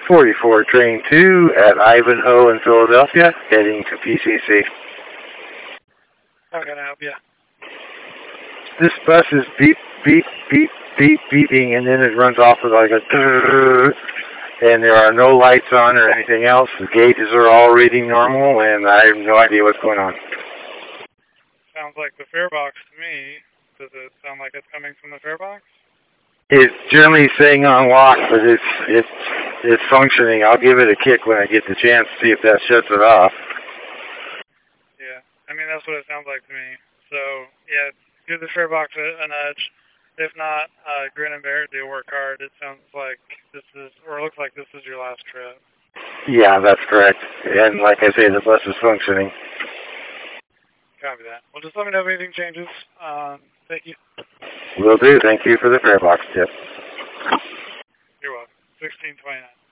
44 Train 2 at Ivanhoe in Philadelphia, heading to PCC. How can I help you? This bus is beep, beep, beep, beep, beeping, and then it runs off with like a and there are no lights on or anything else. The gauges are all reading normal, and I have no idea what's going on. Sounds like the fare box to me. Does it sound like it's coming from the fare box? It's generally saying on lock, but it's functioning. I'll give it a kick when I get the chance to see if that shuts it off. Yeah, I mean, that's what it sounds like to me. So, yeah, give the fare box a nudge. If not, grin and bear it, do work hard. It sounds like this is, or it looks like this is your last trip. Yeah, that's correct. And like I say, the bus is functioning. Copy that. Well, just let me know if anything changes. Thank you. Will do. Thank you for the fare box tip. You're welcome. 1629.